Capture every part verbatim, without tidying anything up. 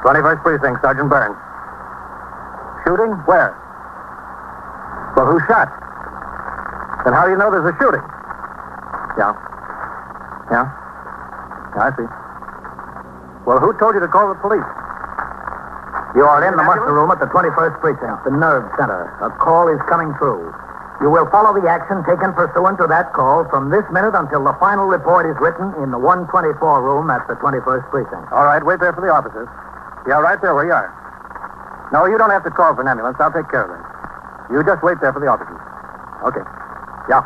twenty-first Precinct, Sergeant Burns. Shooting? Where? Well, who shot? Then how do you know there's a shooting? Yeah. Yeah? Yeah, I see. Well, who told you to call the police? You are in the muster room at the twenty-first Precinct, the nerve center. A call is coming through. You will follow the action taken pursuant to that call from this minute until the final report is written in the one twenty-four room at the twenty-first Precinct. All right, wait there for the officers. Yeah, right there where you are. No, you don't have to call for an ambulance. I'll take care of that. You just wait there for the officers. Okay. Yeah.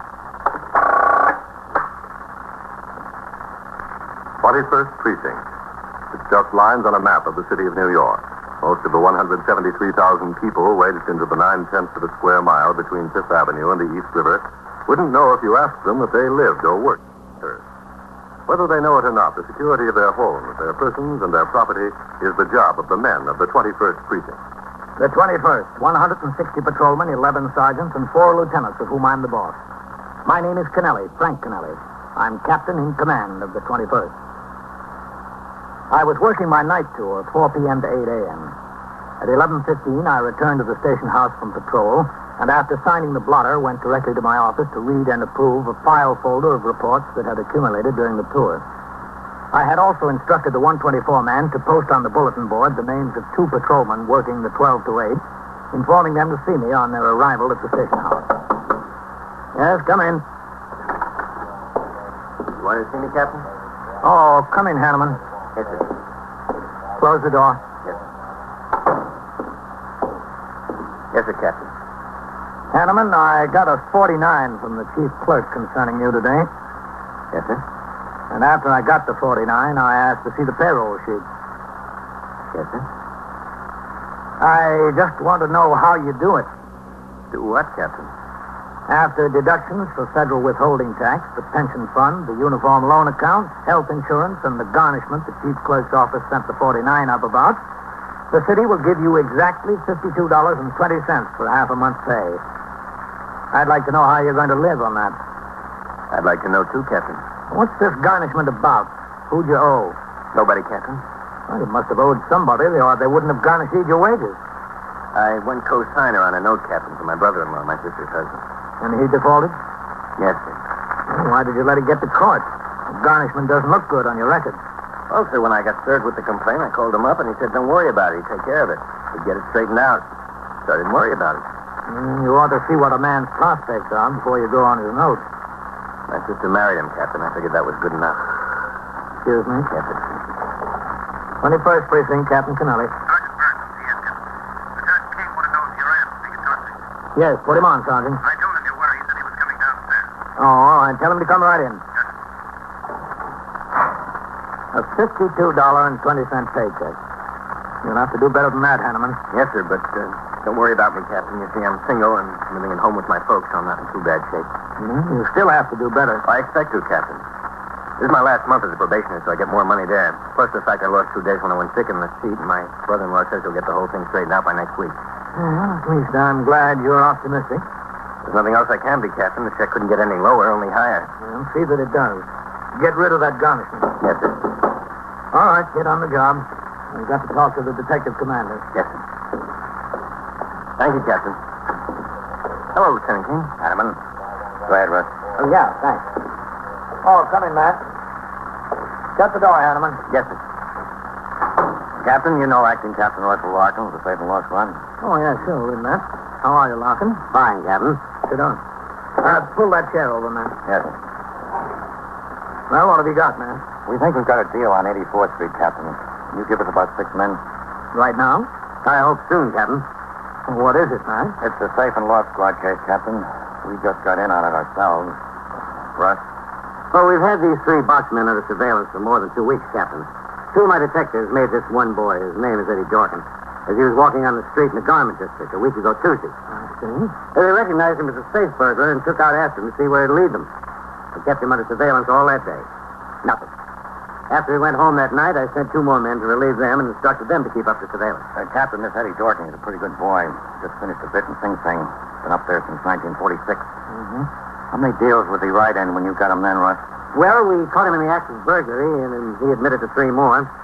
twenty-first Precinct. It's just lines on a map of the city of New York. Most of the one hundred seventy-three thousand people wedged into the nine-tenths of a square mile between Fifth Avenue and the East River wouldn't know if you asked them if they lived or worked there. Whether they know it or not, the security of their homes, their persons, and their property is the job of the men of the twenty-first Precinct. The twenty-first, one hundred sixty patrolmen, eleven sergeants, and four lieutenants, of whom I'm the boss. My name is Kennelly, Frank Kennelly. I'm captain in command of the twenty-first. I was working my night tour, four p.m. to eight a.m. At eleven fifteen, I returned to the station house from patrol, and after signing the blotter, went directly to my office to read and approve a file folder of reports that had accumulated during the tour. I had also instructed the one twenty-four man to post on the bulletin board the names of two patrolmen working the twelve to eight, informing them to see me on their arrival at the station house. Yes, come in. You want to see me, Captain? Oh, come in, Hanneman. Yes, sir. Close the door. Yes, sir. Yes, sir, Captain. Hanneman, I got a forty-nine from the chief clerk concerning you today. Yes, sir. And after I got the forty-nine, I asked to see the payroll sheet. Yes, sir. I just want to know how you do it. Do what, Captain? After deductions for federal withholding tax, the pension fund, the uniform loan account, health insurance, and the garnishment the chief clerk's office sent the forty-nine up about, the city will give you exactly fifty-two dollars and twenty cents for half a month's pay. I'd like to know how you're going to live on that. I'd like to know, too, Captain. What's this garnishment about? Who'd you owe? Nobody, Captain. Well, you must have owed somebody, or they wouldn't have garnished your wages. I went co-signer on a note, Captain, for my brother-in-law, my sister's husband. And he defaulted? Yes, sir. Well, why did you let it get to court? The garnishment doesn't look good on your record. Well, sir, when I got served with the complaint, I called him up, and he said, don't worry about it. He'd take care of it. He'd get it straightened out. So I didn't worry about it. Mm, you ought to see what a man's prospects are before you go on his note. My sister married him, Captain. I figured that was good enough. Excuse me? Yes, sir. twenty-first Precinct, Captain Kennelly. Sergeant Burns, yes, sir. Lieutenant King want to know if you're in. He can talk to you. Yes, put him on, Sergeant. I told him you were. He said he was coming downstairs. Oh, all right. Tell him to come right in. Yes, A sir. fifty-two dollars and twenty cents paycheck. You'll have to do better than that, Hanneman. Yes, sir, but uh, don't worry about me, Captain. You see, I'm single and living at home with my folks, so I'm not in too bad shape. Mm, you still have to do better. I expect to, Captain. This is my last month as a probationer, so I get more money there. Plus the fact I lost two days when I went sick in the seat, and my brother-in-law says he'll get the whole thing straightened out by next week. Well, at least I'm glad you're optimistic. There's nothing else I can be, Captain. The check couldn't get any lower, only higher. Well, see that it does. Get rid of that garnishment. Yes, sir. All right, get on the job. We've got to talk to the detective commander. Yes, sir. Thank you, Captain. Hello, Lieutenant King. Hanneman. Go ahead, Russ. Oh, yeah, thanks. Oh, come in, Matt. Shut the door, Hanneman. Yes, sir. Captain, you know acting Captain Russell Larkin of the Faith and Law Squad? Oh, yeah, sure, with Matt. How are you, Larkin? Fine, Captain. Sit down. Uh, pull that chair over, man. Yes, sir. Well, what have you got, man? We think we've got a deal on eighty-fourth Street, Captain. Can you give us about six men? Right now? I hope soon, Captain. What is it, man? It's the Safe and Law Squad case, Captain. We just got in on it ourselves. Russ? Well, we've had these three boxmen under surveillance for more than two weeks, Captain. Two of my detectives made this one boy, his name is Eddie Dorkin, as he was walking on the street in the garment district a week ago Tuesday. I see. They recognized him as a safe burglar and took out after him to see where he'd lead them. They kept him under surveillance all that day. Nothing. After he went home that night, I sent two more men to relieve them and instructed them to keep up the surveillance. Uh, Captain, this Eddie Dorkin is a pretty good boy. Just finished a bit in Sing Sing. Been up there since nineteen forty-six. Mm-hmm. How many deals was he right in when you got him then, Russ? Well, we caught him in the act of burglary, and, and he admitted to three more.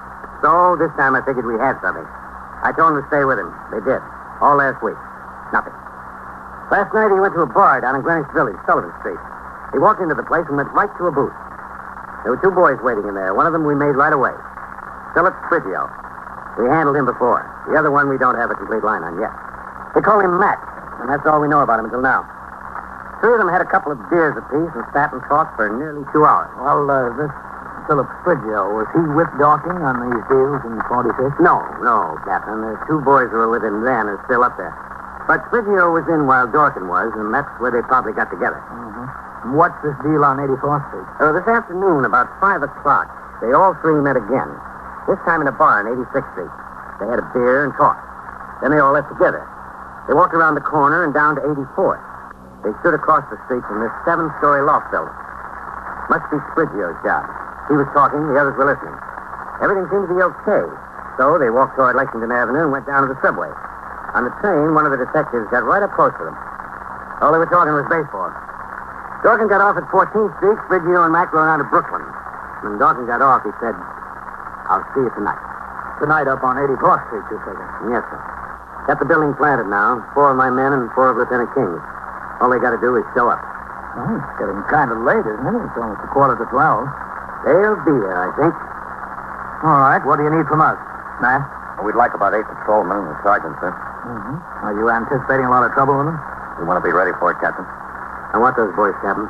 So this time I figured we had something. I told him to stay with him. They did. All last week. Nothing. Last night he went to a bar down in Greenwich Village, Sullivan Street. He walked into the place and went right to a booth. There were two boys waiting in there. One of them we made right away. Philip Sprigio. We handled him before. The other one we don't have a complete line on yet. They call him Matt, and that's all we know about him until now. Three of them had a couple of beers apiece and sat and talked for nearly two hours. Well, uh, this Philip Sprigio, was he with Dorking on these deals in forty-six? No, no, Captain. The two boys who were with him then are still up there. But Sprigio was in while Dorkin was, and that's where they probably got together. Mm-hmm. What's this deal on eighty-fourth Street? Uh, this afternoon, about five o'clock, they all three met again. This time in a bar on eighty-sixth Street. They had a beer and talked. Then they all left together. They walked around the corner and down to eighty-fourth. They stood across the street from this seven-story loft building. Must be Sprigio's job. He was talking, the others were listening. Everything seemed to be okay. So they walked toward Lexington Avenue and went down to the subway. On the train, one of the detectives got right up close to them. All they were talking was baseball. Dorkin got off at fourteenth Street. Sprigio and Mac rode on to Brooklyn. When Dorkin got off, he said, "I'll see you tonight." Tonight up on eighty-fourth Street, you figure? Yes, sir. Got the building planted now. Four of my men and four of Lieutenant King's. All they got to do is show up. Well, it's getting kind of late, isn't it? It's almost a quarter to twelve. They'll be there, I think. All right, what do you need from us, Matt? We'd like about eight patrolmen and a sergeant, sir. Mm-hmm. Are you anticipating a lot of trouble with them? We want to be ready for it, Captain. I want those boys, Captain.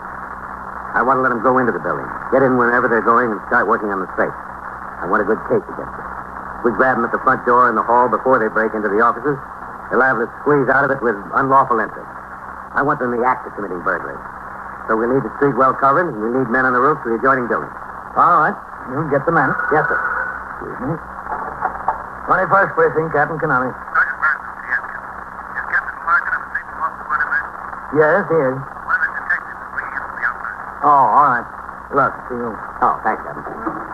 I want to let them go into the building. Get in whenever they're going and start working on the safe. I want a good case against them. We grab them at the front door in the hall before they break into the offices. They're liable to squeeze out of it with unlawful entry. I want them in the act of committing burglary. So we need the street well covered, and we need men on the roof for the adjoining buildings. All right. You'll get the men. Yes, sir. Excuse me. twenty-first Precinct, Captain Canali. Sergeant Burns, C S. Is Captain Larkin of the Saint Paul Squad in there? Yes, he is. One of the detectives is bringing in from the outside. Oh, all right. Look, see you. Oh, thanks, Captain.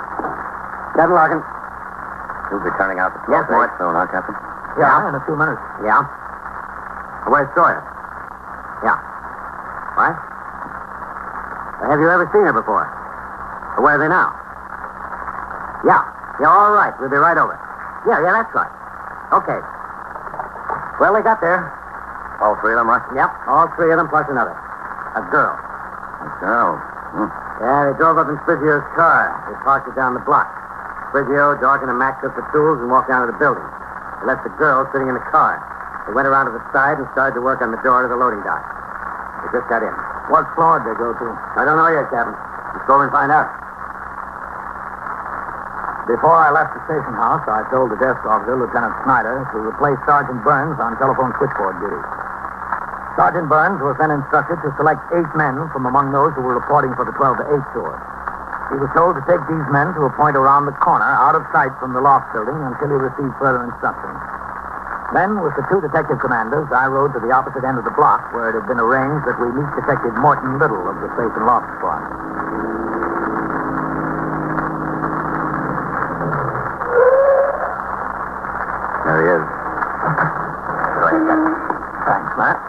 Captain Larkin. You'll be turning out the Yes, twelve Mort. soon, huh, Captain? Yeah, in a few minutes. Yeah? Where's Sawyer? Yeah. What? Have you ever seen her before? Where are they now? Yeah. Yeah, all right. We'll be right over. Yeah, yeah, that's right. Okay. Well, they got there. All three of them, huh? Yep, all three of them plus another. A girl. A girl. Hmm. Yeah, they drove up in Sprigio's car. They parked it down the block. Sprigio, Dorkin, and Mac took the tools and walked down to the building. They left the girl sitting in the car. They went around to the side and started to work on the door to the loading dock. They just got in. What floor did they go to? I don't know yet, Captain. Let's go and find out. Before I left the station house, I told the desk officer, Lieutenant Snyder, to replace Sergeant Burns on telephone switchboard duty. Sergeant Burns was then instructed to select eight men from among those who were reporting for the twelve to eight tour. He was told to take these men to a point around the corner, out of sight from the loft building, until he received further instructions. Then, with the two detective commanders, I rode to the opposite end of the block, where it had been arranged that we meet Detective Morton Little of the Safe and Loft Squad. There he is. Go ahead, Captain. Thanks, Matt.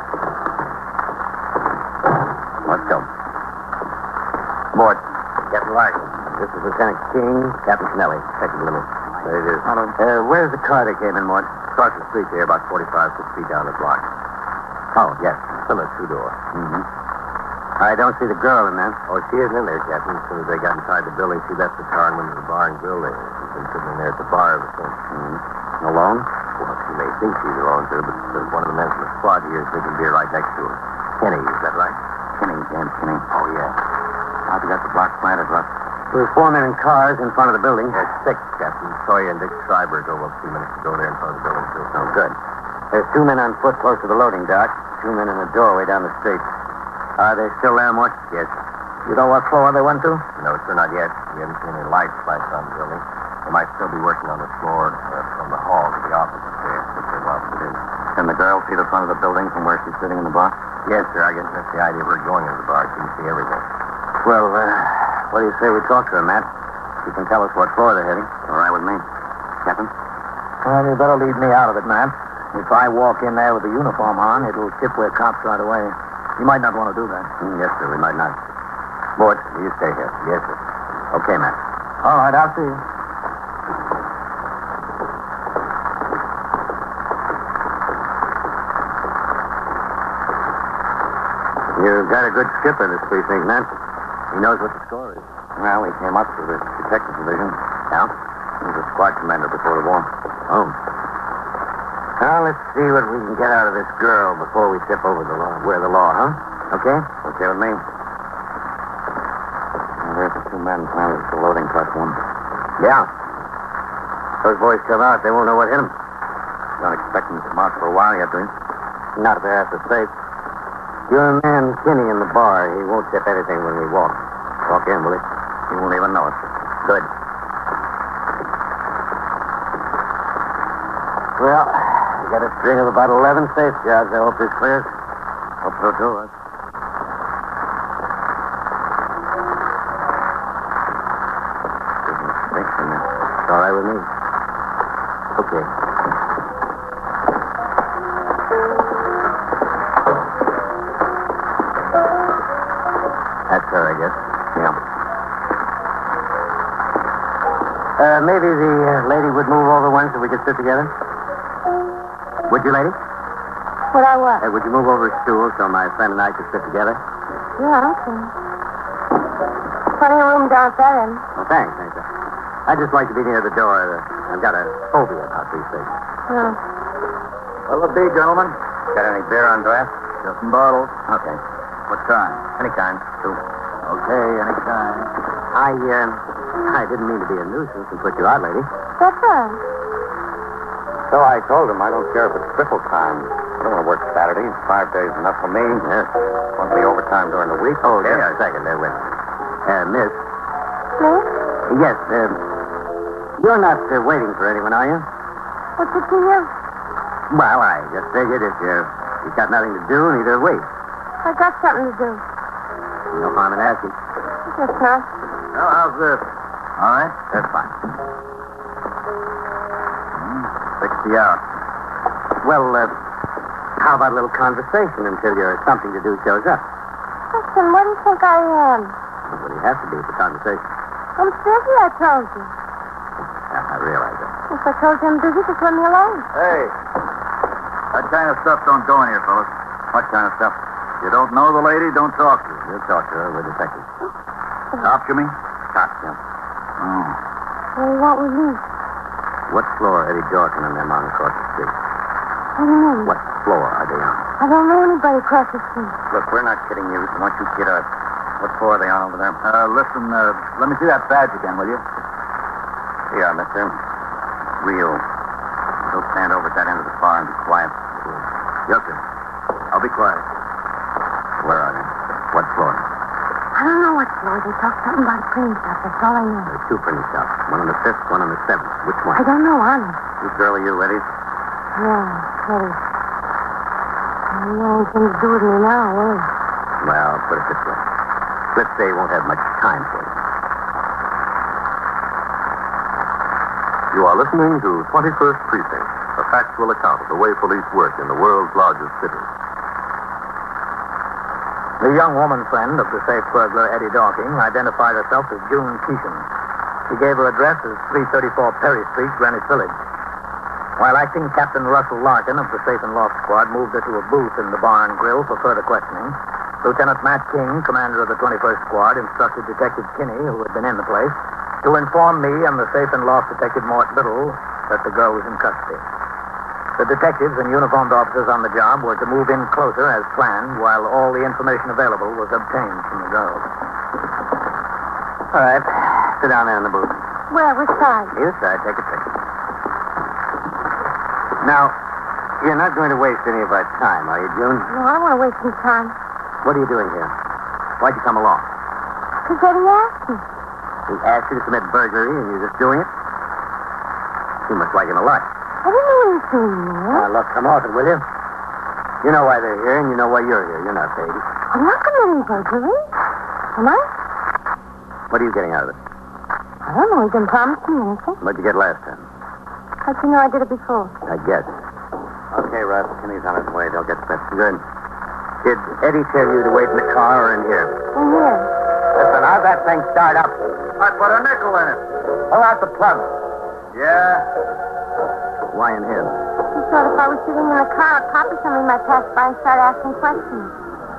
Let's go. Mort. Captain Larkin. This is Lieutenant King, Captain Kennelly, Detective Little. There it is. Hello. Uh, where's the car they came in, Mort? Across the street here, about forty-five, fifty feet down the block. Oh, yes. Still a two-door. Mm-hmm. I don't see the girl in there. Oh, she isn't in there, Captain. As soon as they got inside the building, she left the car and went to the bar and grill there. She's been sitting in there at the bar ever since. Mm-hmm. Alone? Well, she may think she's alone, sir, but there's one of the men from the squad here is drinking beer right next to her. Kenny, is that right? Kenny, James Kenny. Oh, yeah. How'd you got the block planted, Russ? There were four men in cars in front of the building. There's six, Captain. Sawyer and Dick Schreiber drove up a few minutes ago there in front of the building, too. Oh, good. There's two men on foot close to the loading dock, two men in the doorway down the street. Are they still there, Mort? Yes. You know what floor they went to? No, sir, not yet. We haven't seen any lights flash on the building. They might still be working on the floor uh, from the hall to the office upstairs, which they're well put in. Can the girl see the front of the building from where she's sitting in the bar? Yes, sir. I guess that's the idea of her going into the bar. She can see everything. Well, uh, what do you say we talk to her, Matt? She can tell us what floor they're heading. All right with me. Captain? Well, you better leave me out of it, Matt. If I walk in there with the uniform on, it'll tip where cops right away. You might not want to do that. Mm, yes, sir. We might not. Mort, you stay here. Yes, sir. Okay, Matt. All right, I'll see you. You've got a good skipper in this precinct, man. He knows what the score is. Well, he came up through the detective division. Yeah? He was a squad commander before the war. Oh. Now, let's see what we can get out of this girl before we tip over the law. Where the law, huh? Okay? Okay with me. Well, there's the two men planted at the loading platform. Yeah. Those boys come out, they won't know what hit them. Don't expect them to come out for a while yet, do you? Not if they're at the safe. Your man Kinney in the bar, he won't tip anything when we walk. Walk in, will he? He won't even know it. Good. Well, we got a string of about eleven safe jobs. I hope this clears. Hope so, too. Huh? Thanks, man. It's all right with me. Okay. That's her, I guess. Yeah. Uh, maybe the uh, lady would move over one so we could sit together. Would you, lady? What I what? Uh, would you move over a stool so my friend and I could sit together? Yeah, okay. Plenty of room down at that end. Oh, thanks, thanks. I'd just like to be near the door. Uh, I've got a phobia about these things. Yeah. What'll it be, gentlemen? Got any beer on draft? Just some bottles. Okay. What kind? Any kind. Two. Okay, any kind. I, uh, I didn't mean to be a nuisance and put you out, lady. That's all. So I told him I don't care if it's triple time. I don't want to work Saturdays. Five days enough for me. Yes. Want to be overtime during the week? Oh, Okay. just a second there, Will. Uh, miss. Miss? Yes, um, you're not uh, waiting for anyone, are you? What's it to you? Well, I just figured if you're, you've got nothing to do, neither have we. I got something to do. No harm in asking. Guess not. Well, how's this? All right? That's fine. Sixty out. Well, uh, how about a little conversation until your something to do shows up? Listen, what do you think I am? What do you have to do for conversation? I'm busy, I told you. Yeah, I realize that. If I told you I'm busy, just let me alone. Hey. That kind of stuff don't go in here, fellas. What kind of stuff? You don't know the lady, don't talk to her. You'll talk to her. We're detectives. Cops, you mean? Cops, yeah. Oh. What do you want with me? What floor are Eddie Dorkin and them on across the street? What do you mean? What floor are they on? I don't know anybody across the street. Look, we're not kidding you, so why don't you get up? What floor are they on over there? Uh, listen, uh, let me see that badge again, will you? Yeah, mister. Real. Go stand over at that end of the bar and be quiet. Yes, sir. I'll be quiet. Where are they? What floor? I don't know what floor. They talk something about a printing shop. That's all I know. There are two printing shops. One on the fifth, one on the seventh. Which one? I don't know, honest. Whose girl are you, Eddie? Yeah, Eddie. You know anything to do with me now, will you? Well, put it this way. Let's say he won't have much time for you. You are listening to twenty-first Precinct, a factual account of the way police work in the world's largest city. The young woman friend of the safe burglar, Eddie Dorking, identified herself as June Keesham. She gave her address as three thirty-four Perry Street, Greenwich Village. While acting Captain Russell Larkin of the Safe and Loft Squad moved her to a booth in the bar and grill for further questioning, Lieutenant Matt King, commander of the twenty-first Squad, instructed Detective Kinney, who had been in the place, to inform me and the Safe and Loft Detective Mort Biddle that the girl was in custody. The detectives and uniformed officers on the job were to move in closer as planned while all the information available was obtained from the girl. All right. Sit down there in the booth. Where? Which side? Either side. Take a pick. Now, you're not going to waste any of our time, are you, June? No, I don't want to waste any time. What are you doing here? Why'd you come along? Because Eddie asked me. He asked you to commit burglary and you're just doing it? You must like him a lot. I didn't know he was doing that. Now, look, come off it, will you? You know why they're here and you know why you're here. You're not baby. I'm not committing burglary. Am I? What are you getting out of it? I don't know. He didn't promise me anything. What'd you get last time? How'd you know I did it before? I guess. Okay, Russ. Kenny's on his way. They'll get set. Good. Did Eddie tell you to wait in the car or in here? In here. Listen, how'd that thing start up? I put a nickel in it. Pull out the plug. Yeah? Why in here? He thought if I was sitting in the car, a cop or somebody might pass by and start asking questions.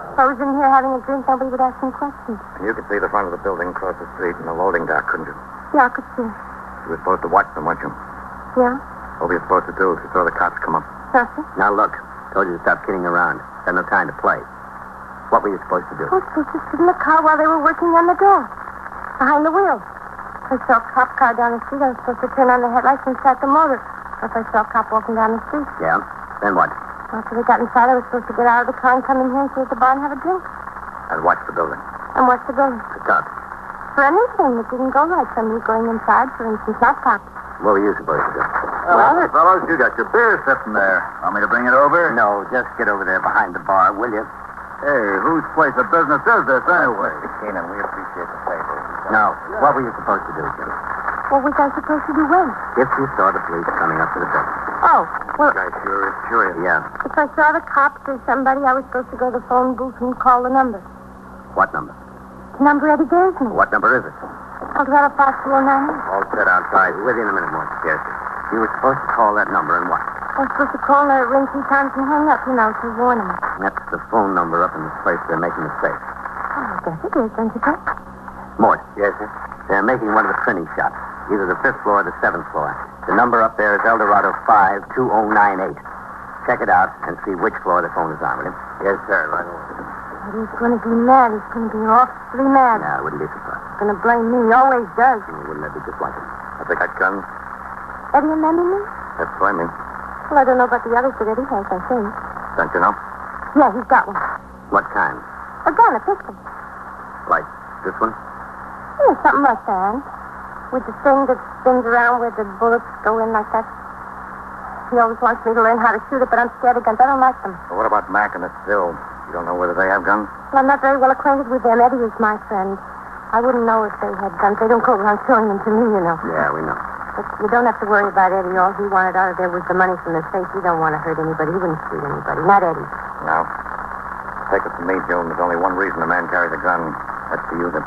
If I was in here having a drink, nobody would ask me questions. And you could see the front of the building across the street and the loading dock, couldn't you? Yeah, I could see. You were supposed to watch them, weren't you? Yeah? What were you supposed to do if you saw the cops come up? Nothing. Now, look. Told you to stop kidding around. Had no time to play. What were you supposed to do? I was supposed to sit in the car while they were working on the door. Behind the wheel. If I saw a cop car down the street, I was supposed to turn on the headlights and start the motor. If I saw a cop walking down the street. Yeah? Then what? After they got inside, I was supposed to get out of the car and come in here and sit at the bar and have a drink. I'd watch the building. And watch the building. The cops. For anything that didn't go right. Somebody going inside, for instance, not cops. What were you supposed to do? Well, fellows, you got your beer sitting there. Want me to bring it over? No, just get over there behind the bar, will you? Hey, whose place of business is this, anyway? Mister Keenan, we appreciate the favor. No. What were you supposed to do, Jim? What was I supposed to do when? If you saw the police coming up to the building. Oh, well, I sure is curious. Yeah. if I saw the cops or somebody, I was supposed to go to the phone booth and call the number. What number? The number Eddie gave me. What number is it? Eldorado five two oh nine. All set outside. Be with you in a minute more. Yes, sir. You were supposed to call that number and what? I was supposed to call and let it ring three times and hang up, you know, to warn him. That's the phone number up in this place they're making the safe. Oh, I guess it is, don't you think? Mort. Yes, sir. They're making one of the printing shops. Either the fifth floor or the seventh floor. The number up there is Eldorado five two oh nine eight. Check it out and see which floor the phone is on, will you? Yes, sir. Right away. He's going to be mad. He's going to be awfully mad. No, I wouldn't be surprised. He's going to blame me. He always does. Oh, wouldn't that be just like it? I think I'd gun. Eddie and Mandy me? That's what I mean. Well, I don't know about the others, but Eddie has, I think. Don't you know? Yeah, he's got one. What kind? A gun, a pistol. Like this one? Yeah, something like that. With the thing that spins around where the bullets go in like that. He always wants me to learn how to shoot it, but I'm scared of guns. I don't like them. Well, what about Mac and the Still? You don't know whether they have guns? Well, I'm not very well acquainted with them. Eddie is my friend. I wouldn't know if they had guns. They don't go around showing them to me, you know. Yeah, we know. But you don't have to worry about Eddie. All he wanted out of there was the money from the safe. He don't want to hurt anybody. He wouldn't shoot anybody. Not Eddie. No. Take it from me, Joan. There's only one reason a man carries a gun. That's to use it.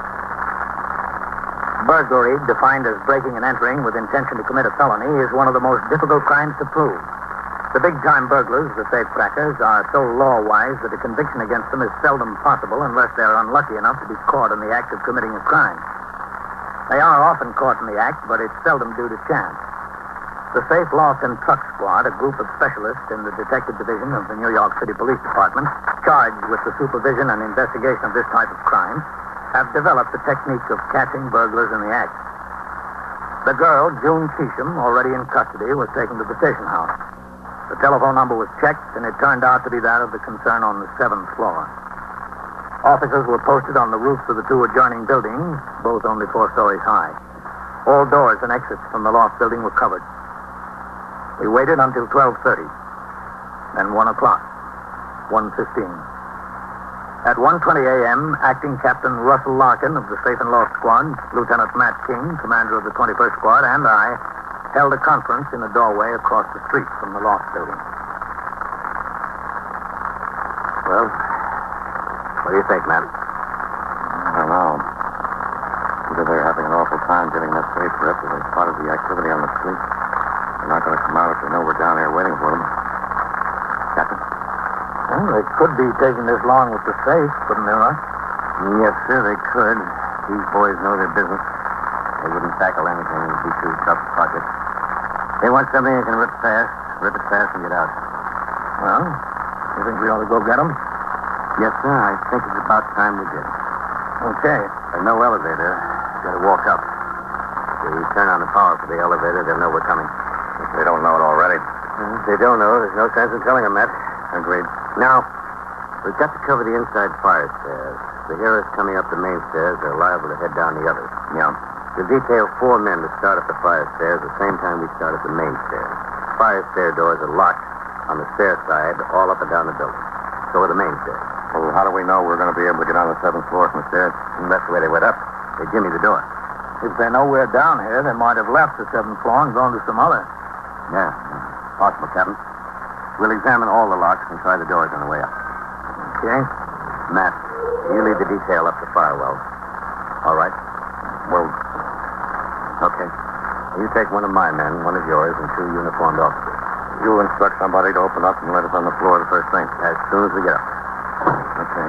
Burglary, defined as breaking and entering with intention to commit a felony, is one of the most difficult crimes to prove. The big-time burglars, the safe crackers, are so law-wise that a conviction against them is seldom possible unless they're unlucky enough to be caught in the act of committing a crime. They are often caught in the act, but it's seldom due to chance. The Safe Loft and Truck Squad, a group of specialists in the Detective Division of the New York City Police Department, charged with the supervision and investigation of this type of crime, have developed the technique of catching burglars in the act. The girl, June Keesham, already in custody, was taken to the station house. The telephone number was checked, and it turned out to be that of the concern on the seventh floor. Officers were posted on the roofs of the two adjoining buildings, both only four stories high. All doors and exits from the loft building were covered. We waited until twelve thirty, then one o'clock, one fifteen. At one twenty a.m., Acting Captain Russell Larkin of the Safe and Loft Squad, Lieutenant Matt King, commander of the twenty-first Squad, and I held a conference in a doorway across the street from the loft building. Well, what do you think, Matt? I don't know. Either they're having an awful time getting that safe ripped, or they spotted the activity on the street. They're not going to come out if they know we're down here waiting for them. Captain? Well, they could be taking this long with the safe, couldn't they, Russ? Yes, sir, they could. These boys know their business. They wouldn't tackle anything. It would be too tough a project. They want something they can rip fast, rip it fast and get out. Well, you think we ought to go get them? Yes, sir, I think it's about time we did. Okay. There's no elevator. Got to walk up. If we turn on the power for the elevator, they'll know we're coming. If they don't know it already. If they don't know, there's no sense in telling them that. Agreed. Now, we've got to cover the inside fire stairs. If they hear us coming up the main stairs, they're liable to head down the others. Yeah. We'll detail four men to start up the fire stairs at the same time we start up the main stairs. Fire stair doors are locked on the stair side, all up and down the building. So are the main stairs. Well, how do we know we're going to be able to get on the seventh floor from the stairs? And that's the way they went up. They jimmy the door. If they know we're down here, they might have left the seventh floor and gone to some other. Yeah, possible, Captain. We'll examine all the locks and try the doors on the way up. Okay. Matt, you lead the detail up the firewall. All right? Well, Okay. You take one of my men, one of yours, and two uniformed officers. you instruct somebody to open up and let us on the floor the first thing. As soon as we get up. Okay.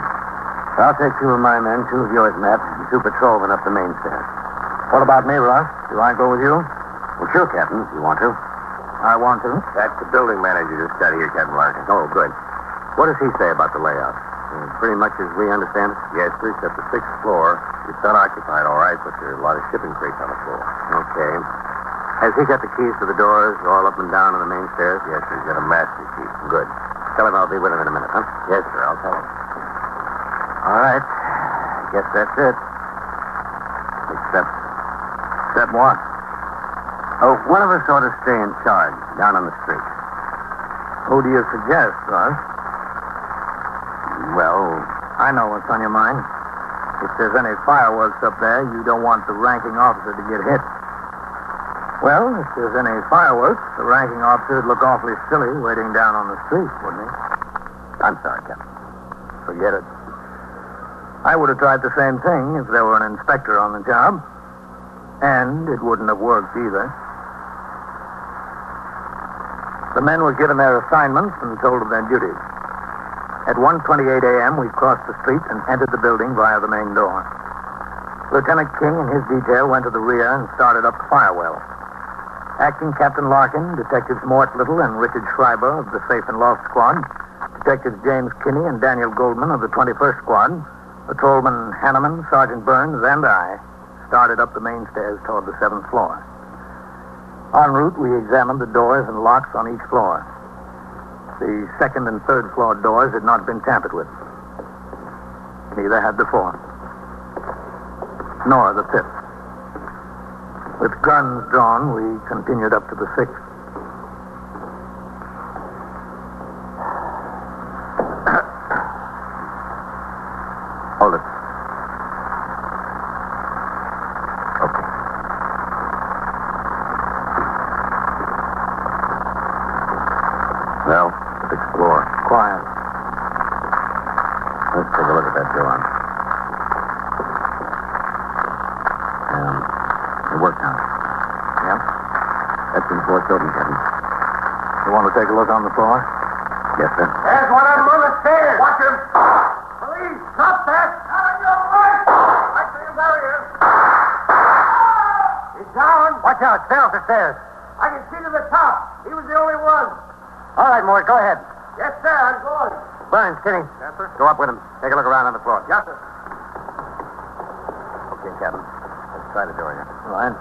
I'll take two of my men, two of yours, Matt, and two patrolmen up the main stairs. What about me, Russ? Do I go with you? Well, sure, Captain, if you want to. I want to. That's the building manager just got here, Captain Larkin. Oh, good. What does he say about the layout? Uh, pretty much as we understand it? Yes, sir, except the sixth floor. It's unoccupied, all right, but there are a lot of shipping crates on the floor. Okay. Has he got the keys to the doors all up and down on the main stairs? Yes, sir, he's got a master key. Good. Tell him I'll be with him in a minute, huh? Yes, sir, I'll tell him. All right. Guess that's it. Except... Except what? Oh, one of us ought to stay in charge down on the street. Who do you suggest, Russ? Well, I know what's on your mind. If there's any fireworks up there, you don't want the ranking officer to get hit. Well, if there's any fireworks, the ranking officer would look awfully silly waiting down on the street, wouldn't he? I'm sorry, Captain. Forget it. I would have tried the same thing if there were an inspector on the job. And it wouldn't have worked either. The men were given their assignments and told of their duties. At one twenty-eight a.m., we crossed the street and entered the building via the main door. Lieutenant King and his detail went to the rear and started up the fire well. Acting Captain Larkin, Detectives Mort Little and Richard Schreiber of the Safe and Loft Squad, Detectives James Kinney and Daniel Goldman of the twenty-first Squad, Patrolman Hanneman, Sergeant Burns, and I started up the main stairs toward the seventh floor. En route, we examined the doors and locks on each floor. The second and third floor doors had not been tampered with. Neither had the fourth. Nor the fifth. With guns drawn, we continued up to the sixth. Hold it. Okay. Well, let's explore. Quiet. Let's take a look at that door. Um, it worked out. Yeah? That's been forced open, Captain. You want to take a look on the floor? Yes, sir. There's one of them on the stairs. Watch him! Police, stop that. Out on your right! I see him, there he is. He's down. Watch out. Stay off the stairs. I can see to the top. He was the only one. All right, Mort, go ahead. Yes, sir, I'm going. Burns, Kinney. Yes, sir. Go up with him. Take a look around on the floor. Yes, sir. Okay, Captain. Let's try the door here. All right.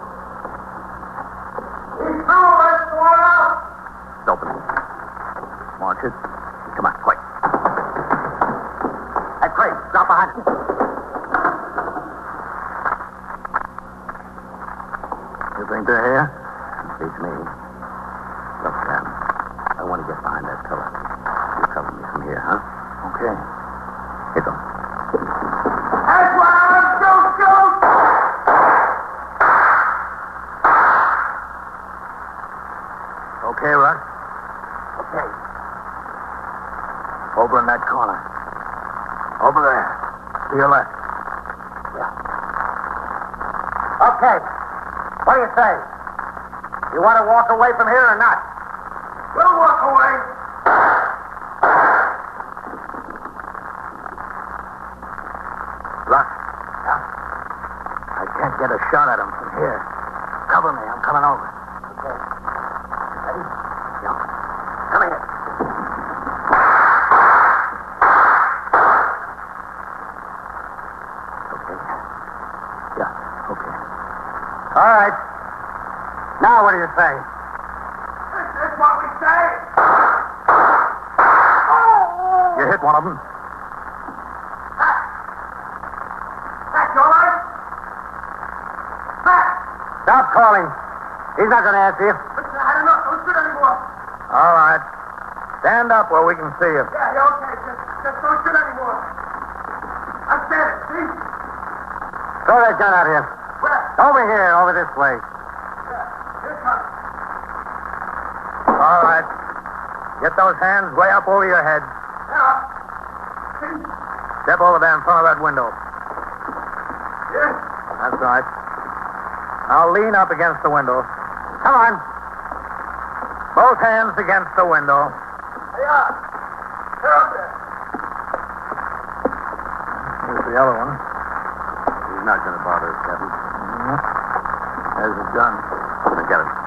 He's through. Let's go on out. It's open. March it. Come on, quick. Hey, Craig, drop behind him. You think they're here? Beats me. Look, Sam. I want to get behind that pillar. You cover me from here, huh? Okay. Here goes. That's one. Shoot, shoot. Okay, Russ? Okay. Over in that corner. Over there. To your left. Okay. What do you say? You want to walk away from here or not? We'll walk away. Russ. Yeah? I can't get a shot at him from here. Cover me. I'm coming over. Okay. Ready? Yeah. Come here. Okay. Yeah. Okay. All right. Now what do you say? This is what we say. You hit one of them. That's all right. Back. Stop calling. He's not going to answer you. Listen, I had enough. Don't shoot anymore. All right. Stand up where we can see you. Yeah, yeah, okay. Just, just don't shoot anymore. I'm standing. See? Throw that gun out here. Where? Over here, over this way. Yeah. Here it comes. All right. Get those hands way up over your head. Yeah. See? Step over there in front of that window. Yes. That's right. Now lean up against the window. Come on. Both hands against the window. They are. They're up there. yellow one. He's not going to bother us, Captain. Mm-hmm. There's his gun. Let me get it.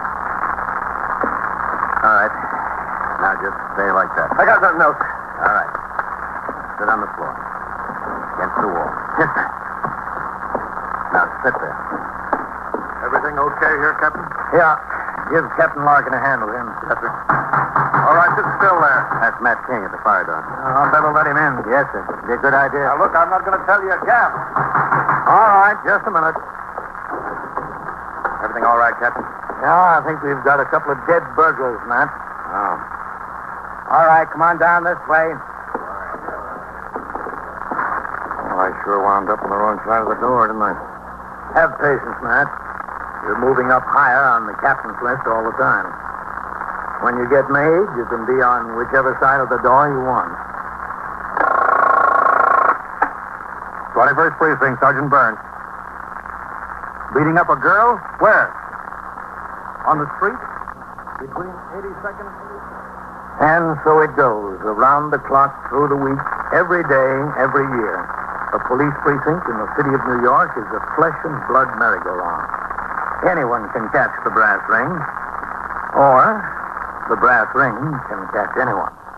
All right. Now just stay like that. I got nothing else. All right. Sit on the floor. Against the wall. Yes, sir. Now sit there. Everything okay here, Captain? Yeah. Give Captain Larkin a hand with him. Yes, sir. All right, sit still there. That's Matt King at the fire door. I'll better let him in. Yes, sir. Be a good idea. Now, look, I'm not going to tell you again. All right, just a minute. Everything all right, Captain? Yeah, I think we've got a couple of dead burglars, Matt. Oh. All right, come on down this way. Well, I sure wound up on the wrong side of the door, didn't I? Have patience, Matt. You're moving up higher on the captain's list all the time. When you get made, you can be on whichever side of the door you want. twenty-first Precinct, Sergeant Burns. Beating up a girl? Where? On the street? Between eighty-second and eighty-second. And so it goes, around the clock, through the week, every day, every year. A police precinct in the city of New York is a flesh and blood merry-go-round. Anyone can catch the brass ring, or the brass ring can catch anyone.